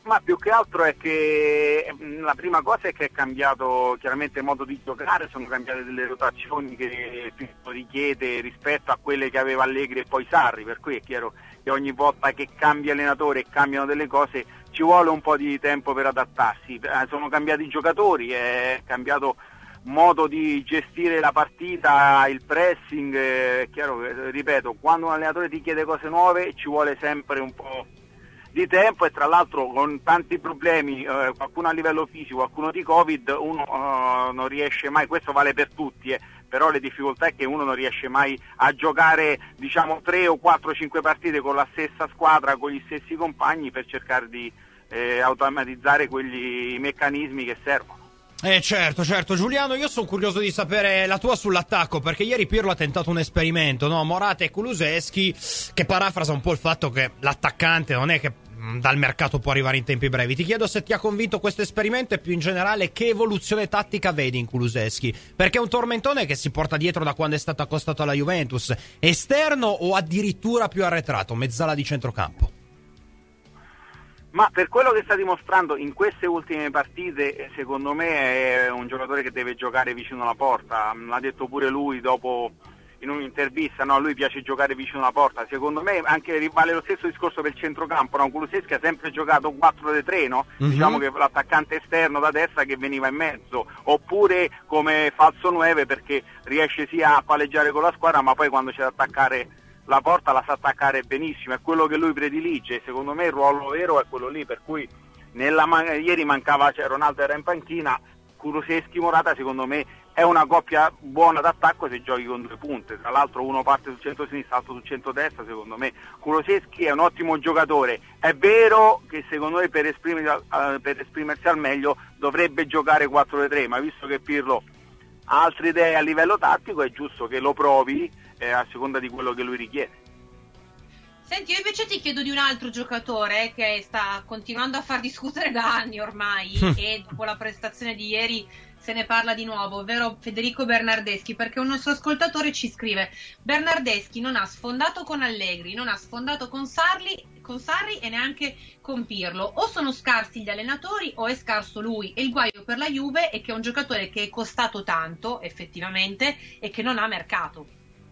Ma più che altro è che la prima cosa è che è cambiato chiaramente il modo di giocare, sono cambiate delle rotazioni che richiede rispetto a quelle che aveva Allegri e poi Sarri, per cui è chiaro che ogni volta che cambia allenatore e cambiano delle cose ci vuole un po' di tempo per adattarsi. Sono cambiati i giocatori, è cambiato modo di gestire la partita, il pressing, è chiaro che, ripeto, quando un allenatore ti chiede cose nuove ci vuole sempre un po' di tempo, e tra l'altro con tanti problemi, qualcuno a livello fisico, qualcuno di Covid, uno non riesce mai, questo vale per tutti, però le difficoltà è che uno non riesce mai a giocare 3 o 4 o 5 partite con la stessa squadra, con gli stessi compagni, per cercare di automatizzare quegli meccanismi che servono. Certo, Giuliano, io sono curioso di sapere la tua sull'attacco, perché ieri Pirlo ha tentato un esperimento, no? Morata e Kulusevski, che parafrasa un po' il fatto che l'attaccante non è che dal mercato può arrivare in tempi brevi. Ti chiedo se ti ha convinto questo esperimento, e più in generale che evoluzione tattica vedi in Kulusevski, perché è un tormentone che si porta dietro da quando è stato accostato alla Juventus, esterno o addirittura più arretrato, mezzala di centrocampo. Ma per quello che sta dimostrando in queste ultime partite, secondo me è un giocatore che deve giocare vicino alla porta. L'ha detto pure lui dopo in un'intervista, no? A lui piace giocare vicino alla porta. Secondo me anche vale lo stesso discorso per il centrocampo, no? Kulusevski ha sempre giocato 4-3, no? Mm-hmm. Diciamo che l'attaccante esterno da destra che veniva in mezzo, oppure come falso 9, perché riesce sia a palleggiare con la squadra, ma poi quando c'è da attaccare la porta la sa attaccare benissimo, è quello che lui predilige. Secondo me il ruolo vero è quello lì, per cui ieri mancava, Ronaldo era in panchina, Kulusevski Morata secondo me è una coppia buona d'attacco se giochi con 2 punte, tra l'altro uno parte sul centro-sinistra, l'altro sul centro-destra. Secondo me Kulusevski è un ottimo giocatore, è vero che secondo me per esprimersi al meglio dovrebbe giocare 4-3, ma visto che Pirlo ha altre idee a livello tattico è giusto che lo provi a seconda di quello che lui richiede. Senti, io invece ti chiedo di un altro giocatore che sta continuando a far discutere da anni ormai e dopo la prestazione di ieri se ne parla di nuovo, ovvero Federico Bernardeschi, perché un nostro ascoltatore ci scrive: Bernardeschi non ha sfondato con Allegri, non ha sfondato con Sarri e neanche con Pirlo, o sono scarsi gli allenatori o è scarso lui, e il guaio per la Juve è che è un giocatore che è costato tanto effettivamente e che non ha mercato.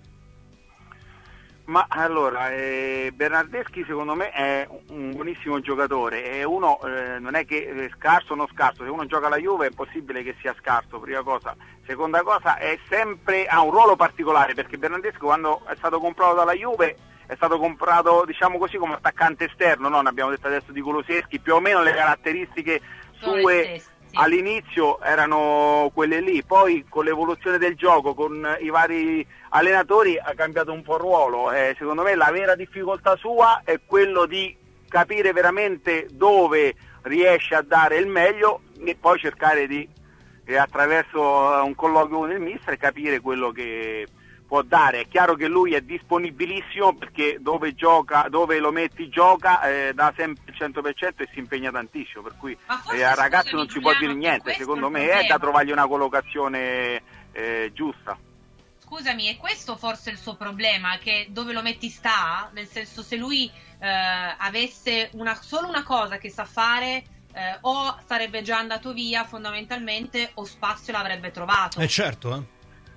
Ma allora, Bernardeschi secondo me è un buonissimo giocatore, è uno, non è che è scarso o non scarso, se uno gioca alla Juve è impossibile che sia scarso, prima cosa. Seconda cosa, ha un ruolo particolare, perché Bernardeschi quando è stato comprato dalla Juve è stato comprato, diciamo così, come attaccante esterno, no? Ne abbiamo detto adesso di Kulusevski, più o meno le caratteristiche sue all'inizio erano quelle lì, poi con l'evoluzione del gioco, con i vari allenatori ha cambiato un po' il ruolo. Secondo me la vera difficoltà sua è quello di capire veramente dove riesce a dare il meglio e poi cercare di, attraverso un colloquio con il mister, capire quello che può dare. È chiaro che lui è disponibilissimo, perché dove lo metti gioca, dà sempre il 100% e si impegna tantissimo, per cui al ragazzo non si può dire niente, secondo me è da trovargli una collocazione giusta. Scusami, è questo forse il suo problema, che dove lo metti sta? Nel senso, se lui avesse solo una cosa che sa fare, o sarebbe già andato via fondamentalmente, o spazio l'avrebbe trovato. Certo,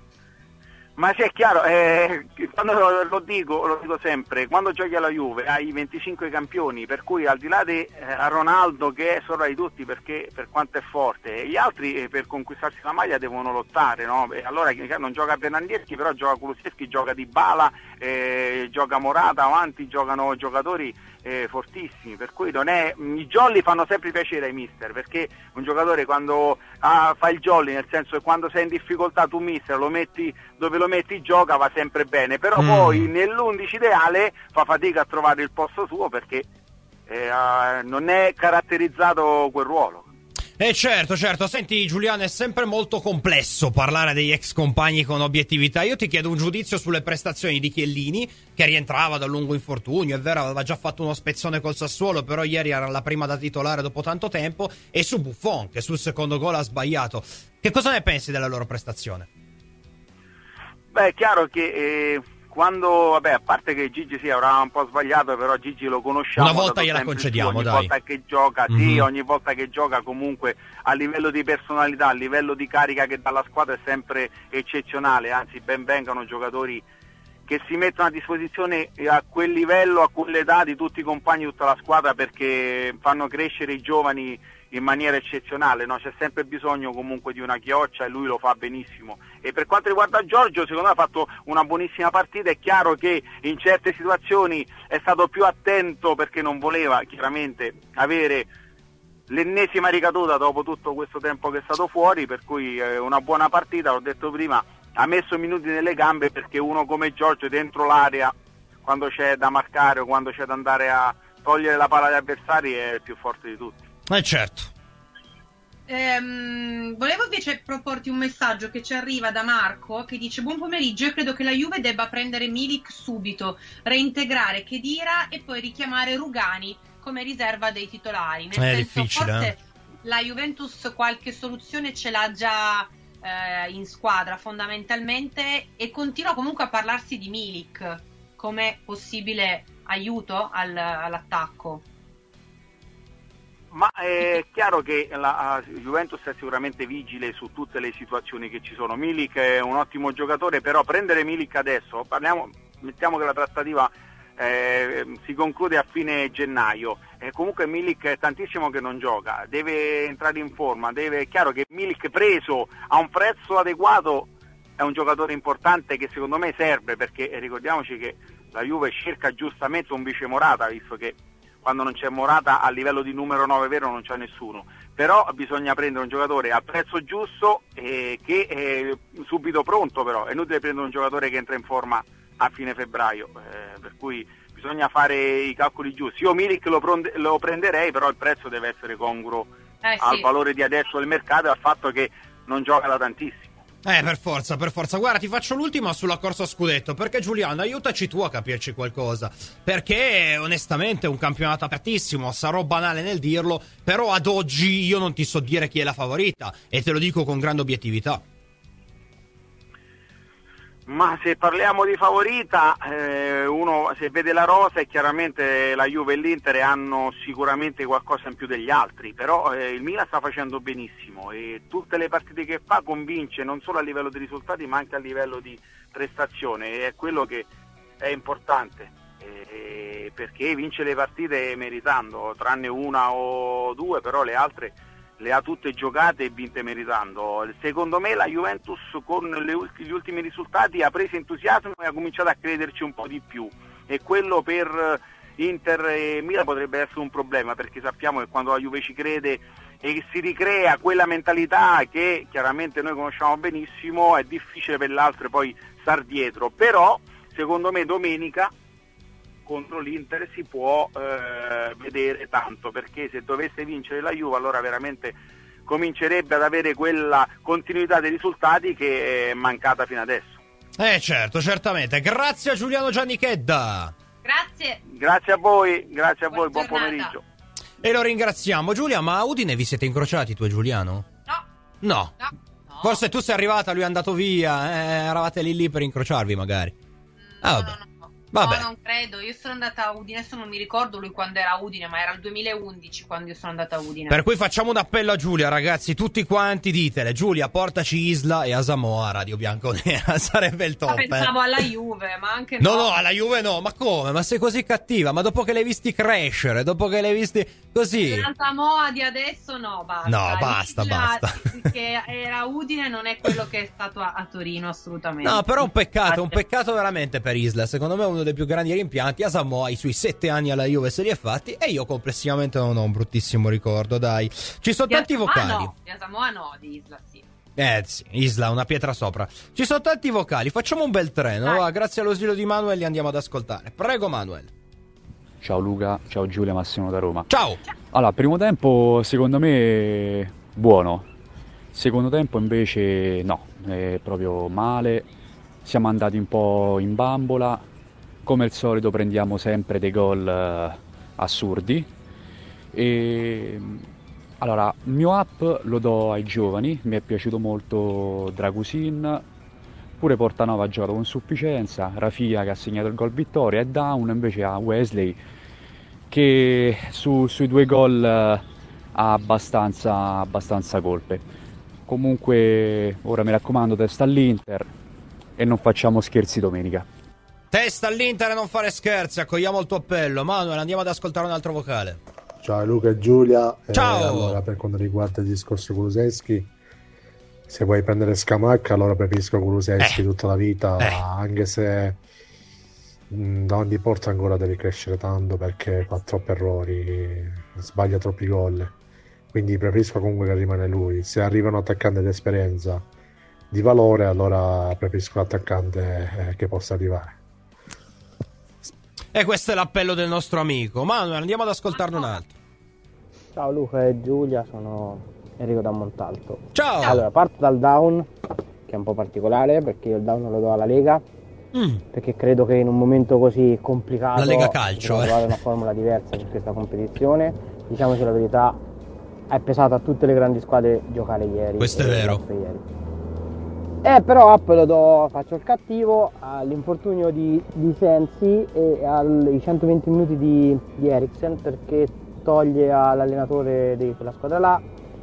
Ma sì, è chiaro, quando lo dico sempre, quando giochi alla Juve hai 25 campioni, per cui al di là di Ronaldo, che è sopra di tutti perché per quanto è forte, gli altri per conquistarsi la maglia devono lottare, no? Allora non gioca Bernardeschi, però gioca Kulusevski, gioca Dybala, gioca Morata, avanti giocano giocatori fortissimi, per cui i jolly fanno sempre piacere ai mister, perché un giocatore quando fa il jolly, nel senso che quando sei in difficoltà tu mister lo metti dove lo metti gioca, va sempre bene, però poi nell'11 ideale fa fatica a trovare il posto suo, perché non è caratterizzato quel ruolo. Certo. Senti Giuliano, è sempre molto complesso parlare degli ex compagni con obiettività. Io ti chiedo un giudizio sulle prestazioni di Chiellini, che rientrava da un lungo infortunio, è vero, aveva già fatto uno spezzone col Sassuolo, però ieri era la prima da titolare dopo tanto tempo, e su Buffon, che sul secondo gol ha sbagliato. Che cosa ne pensi della loro prestazione? Beh, è chiaro che quando, vabbè, a parte che Gigi avrà un po' sbagliato, però Gigi lo conosciamo. Una volta gliela concediamo, ogni dai. Volta che gioca, sì, ogni volta che gioca comunque a livello di personalità, a livello di carica che dà la squadra è sempre eccezionale, anzi ben vengano giocatori che si mettono a disposizione a quel livello, a quell'età di tutti i compagni di tutta la squadra, perché fanno crescere i giovani in maniera eccezionale, no? C'è sempre bisogno comunque di una chioccia e lui lo fa benissimo. E per quanto riguarda Giorgio, secondo me ha fatto una buonissima partita. È chiaro che in certe situazioni è stato più attento perché non voleva chiaramente avere l'ennesima ricaduta dopo tutto questo tempo che è stato fuori, per cui una buona partita, l'ho detto prima, ha messo minuti nelle gambe, perché uno come Giorgio dentro l'area, quando c'è da marcare o quando c'è da andare a togliere la palla agli avversari, è il più forte di tutti. Certo. Volevo invece proporti un messaggio che ci arriva da Marco, che dice: buon pomeriggio, io credo che la Juve debba prendere Milik subito, reintegrare Khedira e poi richiamare Rugani come riserva dei titolari. Nel senso, difficile, forse la Juventus qualche soluzione ce l'ha già in squadra fondamentalmente, e continua comunque a parlarsi di Milik come possibile aiuto all'attacco. Ma è chiaro che la Juventus è sicuramente vigile su tutte le situazioni che ci sono. Milik è un ottimo giocatore, però prendere Milik adesso, mettiamo che la trattativa si conclude a fine gennaio, comunque Milik è tantissimo che non gioca, deve entrare in forma, è chiaro che Milik preso a un prezzo adeguato è un giocatore importante che secondo me serve, perché ricordiamoci che la Juve cerca giustamente un vice Morata, visto che quando non c'è Morata a livello di numero 9 vero non c'è nessuno, però bisogna prendere un giocatore al prezzo giusto che è subito pronto. Però è inutile prendere un giocatore che entra in forma a fine febbraio, per cui bisogna fare i calcoli giusti. Io Milik lo prenderei, però il prezzo deve essere congruo al valore di adesso del mercato e al fatto che non gioca da tantissimo. Per forza. Guarda, ti faccio l'ultima sulla corsa a scudetto, perché Giuliano, aiutaci tu a capirci qualcosa, perché onestamente è un campionato apertissimo, sarò banale nel dirlo, però ad oggi io non ti so dire chi è la favorita, e te lo dico con grande obiettività. Ma se parliamo di favorita, uno se vede la rosa, e chiaramente la Juve e l'Inter hanno sicuramente qualcosa in più degli altri, però il Milan sta facendo benissimo e tutte le partite che fa convince, non solo a livello di risultati ma anche a livello di prestazione, e è quello che è importante, perché vince le partite meritando, tranne una o due, però le altre le ha tutte giocate e vinte meritando. Secondo me la Juventus con gli ultimi risultati ha preso entusiasmo e ha cominciato a crederci un po' di più, e quello per Inter e Milan potrebbe essere un problema, perché sappiamo che quando la Juve ci crede e si ricrea quella mentalità che chiaramente noi conosciamo benissimo, è difficile per le altre poi star dietro. Però secondo me domenica contro l'Inter si può vedere tanto, perché se dovesse vincere la Juve allora veramente comincerebbe ad avere quella continuità dei risultati che è mancata fino adesso. Certo, certamente. Grazie a Giuliano Giannichedda. Grazie a voi, buon giornata. pomeriggio. E lo ringraziamo. Giulia, ma a Udine vi siete incrociati tu e Giuliano? No. Forse tu sei arrivata, lui è andato via, eravate lì per incrociarvi magari. Vabbè. Vabbè. No, non credo, io sono andata a Udine, adesso non mi ricordo lui quando era a Udine, ma era il 2011 quando io sono andata a Udine. Per cui facciamo un appello a Giulia, ragazzi, tutti quanti ditele: Giulia, portaci Isla e Asamoah a Radio Bianconera, sarebbe il top. Ma pensavo alla Juve, ma anche no. No, alla Juve no, ma come? Ma sei così cattiva? Ma dopo che l'hai visti crescere, dopo che l'hai visti così... Asamoah di adesso no, basta. No, basta. Che era a Udine non è quello che è stato a Torino, assolutamente. No, però un peccato veramente per Isla, secondo me è uno dei più grandi rimpianti. Asamoah i suoi 7 anni alla Juve se li è fatti, e io complessivamente non ho un bruttissimo ricordo, dai. Ci sono tanti vocali. Di Asamoah no, di Isla sì. Sì, Isla, una pietra sopra. Ci sono tanti vocali, facciamo un bel treno, va? Grazie all'ausilio di Manuel li andiamo ad ascoltare. Prego Manuel. Ciao Luca, ciao Giulia, Massimo da Roma. Ciao. Allora, primo tempo secondo me buono, secondo tempo invece no, è proprio male, siamo andati un po' in bambola, come al solito prendiamo sempre dei gol assurdi. E allora, il mio up lo do ai giovani, mi è piaciuto molto Dragusin, Pure Portanova ha giocato con sufficienza, Rafia che ha segnato il gol vittoria e down invece a Wesley che sui 2 gol ha abbastanza colpe. Comunque ora mi raccomando, testa all'Inter e non facciamo scherzi domenica. Testa all'Inter e non fare scherzi, accogliamo il tuo appello. Manuel, andiamo ad ascoltare un altro vocale. Ciao Luca e Giulia. Ciao. Allora, per quanto riguarda il discorso Kulusevski, se vuoi prendere Scamacca allora preferisco Kulusevski tutta la vita, anche se davanti porta ancora deve crescere tanto perché fa troppi errori, sbaglia troppi gol, quindi preferisco comunque che rimane lui. Se arriva un attaccante di esperienza di valore allora preferisco l'attaccante che possa arrivare. E questo è l'appello del nostro amico Manuel, andiamo ad ascoltarne un altro. Ciao Luca e Giulia, sono Enrico da Montalto. Ciao. Allora, parto dal down, che è un po' particolare perché io il down lo do alla Lega, perché credo che in un momento così complicato la Lega Calcio trovare una formula diversa per questa competizione. Diciamoci la verità, è pesato a tutte le grandi squadre giocare ieri. Questo è vero. Ieri. Però faccio il cattivo all'infortunio di Sensi e ai 120 minuti di Eriksen, perché toglie all'allenatore di quella squadra là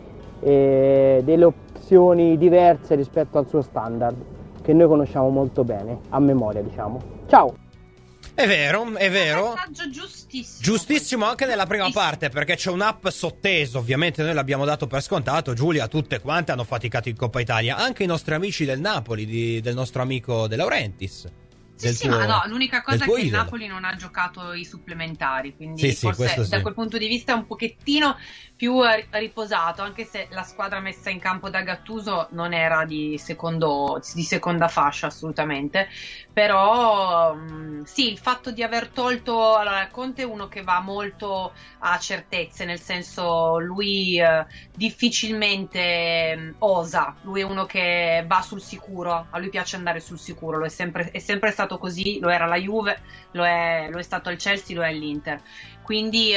delle opzioni diverse rispetto al suo standard, che noi conosciamo molto bene, a memoria diciamo. Ciao! È vero. Un messaggio Giustissimo anche nella prima parte, perché c'è un up sotteso. Ovviamente noi l'abbiamo dato per scontato. Giulia, tutte quante hanno faticato in Coppa Italia, anche i nostri amici del Napoli, del nostro amico De Laurentiis. Ma no, l'unica cosa è che il Napoli non ha giocato i supplementari, quindi forse da quel punto di vista è un pochettino più riposato, anche se la squadra messa in campo da Gattuso non era di seconda fascia assolutamente, però sì, il fatto di aver tolto, allora Conte è uno che va molto a certezze, nel senso lui difficilmente osa, lui è uno che va sul sicuro, a lui piace andare sul sicuro, è sempre stato così, lo era la Juve, lo è stato al Chelsea, lo è all'Inter. Quindi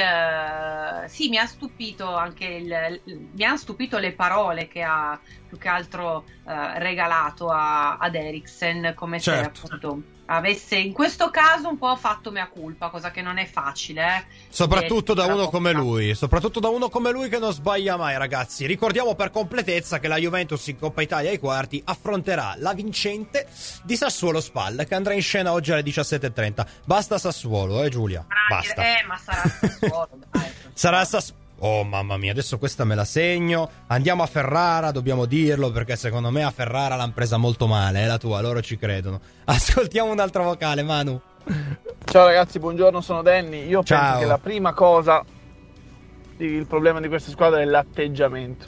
sì, mi ha stupito anche mi hanno stupito le parole che ha più che altro regalato ad Eriksen, come se appunto avesse in questo caso un po' fatto mea culpa, cosa che non è facile, soprattutto da uno come lui, che non sbaglia mai, ragazzi. Ricordiamo per completezza che la Juventus in Coppa Italia ai quarti affronterà la vincente di Sassuolo Spal, che andrà in scena oggi alle 17:30. Basta Sassuolo, Giulia? Basta. Ma sarà Sassuolo, dai. Sarà Sassuolo. Oh mamma mia, adesso questa me la segno. Andiamo a Ferrara, dobbiamo dirlo, perché secondo me a Ferrara l'hanno presa molto male, la tua, loro ci credono. Ascoltiamo un altro vocale, Manu. Ciao ragazzi, buongiorno, sono Danny. Io penso che la prima cosa, il problema di questa squadra è l'atteggiamento.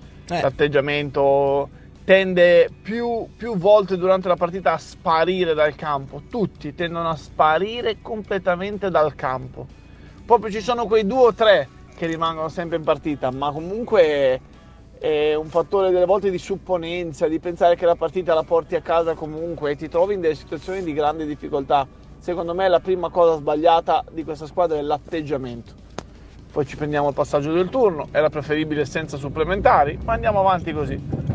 L'atteggiamento tende più volte durante la partita a sparire dal campo. Tutti tendono a sparire completamente dal campo. Proprio ci sono quei 2 o 3 che rimangono sempre in partita, ma comunque è un fattore delle volte di supponenza, di pensare che la partita la porti a casa comunque e ti trovi in delle situazioni di grande difficoltà. Secondo me la prima cosa sbagliata di questa squadra è l'atteggiamento. Poi ci prendiamo il passaggio del turno, era preferibile senza supplementari, ma andiamo avanti così.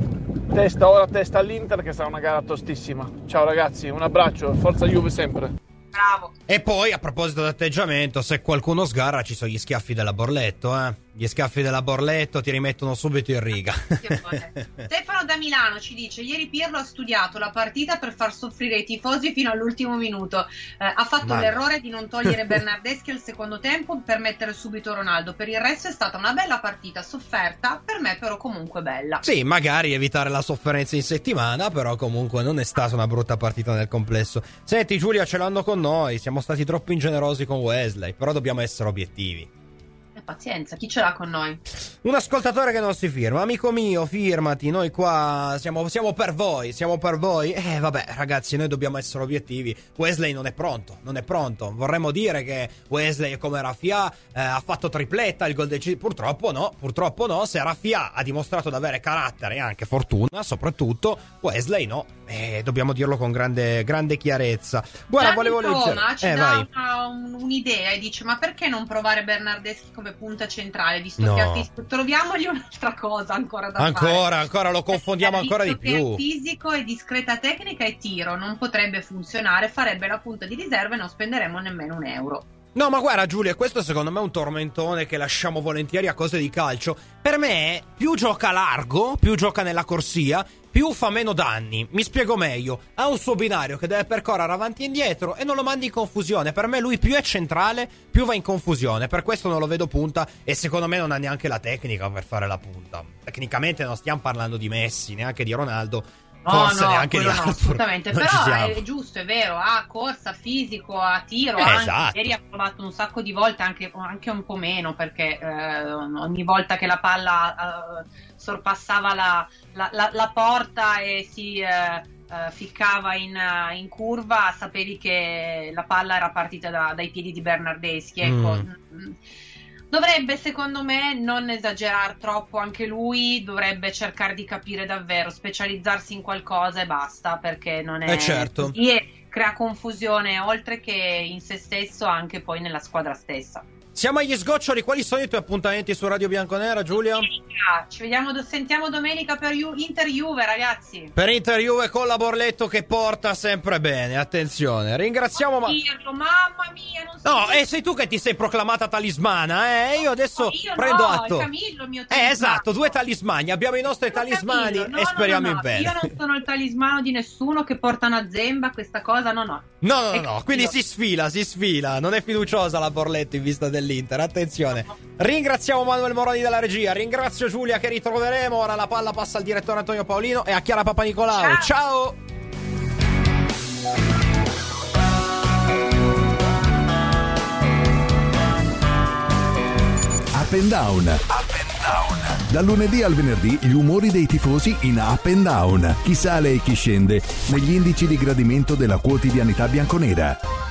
Testa all'Inter, che sarà una gara tostissima. Ciao ragazzi, un abbraccio, forza Juve sempre. Bravo. E poi, a proposito di atteggiamento, se qualcuno sgarra ci sono gli schiaffi della Borletto, Gli schiaffi della Borletto ti rimettono subito in riga. Stefano da Milano ci dice: ieri Pirlo ha studiato la partita per far soffrire i tifosi fino all'ultimo minuto, ha fatto l'errore di non togliere Bernardeschi al secondo tempo per mettere subito Ronaldo. Per il resto è stata una bella partita, sofferta, per me però comunque bella. Sì, magari evitare la sofferenza in settimana, però comunque non è stata una brutta partita nel complesso. Senti Giulia, ce l'hanno con noi, siamo stati troppo ingenerosi con Wesley, però dobbiamo essere obiettivi. Pazienza, chi ce l'ha con noi? Un ascoltatore che non si firma. Amico mio, firmati, noi qua siamo per voi, vabbè ragazzi, noi dobbiamo essere obiettivi. Wesley non è pronto. Vorremmo dire che Wesley è come Rafia, ha fatto tripletta, il gol decisivo. Purtroppo no. Se Rafia ha dimostrato di avere carattere e anche fortuna, soprattutto, Wesley no. Dobbiamo dirlo con grande chiarezza. Guarda, volevo leggere. Ci dà un'idea e dice: ma perché non provare Bernardeschi come punta centrale, visto che troviamogli un'altra cosa ancora da fare. Ancora lo confondiamo ancora di più. Che fisico e discreta tecnica e tiro non potrebbe funzionare, farebbe la punta di riserva e non spenderemo nemmeno €1. No, ma guarda Giulia, questo secondo me è un tormentone che lasciamo volentieri a cose di calcio. Per me, più gioca largo, più gioca nella corsia, più fa meno danni. Mi spiego meglio. Ha un suo binario che deve percorrere avanti e indietro e non lo mandi in confusione. Per me lui più è centrale, più va in confusione. Per questo non lo vedo punta e secondo me non ha neanche la tecnica per fare la punta. Tecnicamente non stiamo parlando di Messi, neanche di Ronaldo. Forse neanche di altro. Assolutamente, però è giusto, è vero, ha corsa, fisico, ha tiro, esatto. Ieri ha provato un sacco di volte, anche un po' meno, perché ogni volta che la palla sorpassava la porta e si ficcava in curva, sapevi che la palla era partita dai piedi di Bernardeschi, ecco. Dovrebbe, secondo me, non esagerare troppo anche lui, dovrebbe cercare di capire davvero, specializzarsi in qualcosa e basta, perché non è certo. così e crea confusione oltre che in se stesso anche poi nella squadra stessa. Siamo agli sgoccioli, quali sono i tuoi appuntamenti su Radio Bianconera, Giulia? Ci sentiamo domenica per Inter-Juve, ragazzi. Per Inter-Juve con la Borletto che porta sempre bene, attenzione. Ringraziamo mamma mia, non so. No, sei tu che ti sei proclamata talismana, io adesso prendo atto. Camillo, il mio talismano. Esatto, 2 talismani, abbiamo i nostri talismani e speriamo in bene. Io non sono il talismano di nessuno che porta una zemba, questa cosa, no. No, quindi si sfila, non è fiduciosa la Borletto in vista dell'Inter, attenzione. Ringraziamo Manuel Moroni della regia, ringrazio Giulia che ritroveremo, ora la palla passa al direttore Antonio Paolino e a Chiara Papanicolau. Ciao! Up and Down. Dal lunedì al venerdì gli umori dei tifosi in Up and Down. Chi sale e chi scende negli indici di gradimento della quotidianità bianconera.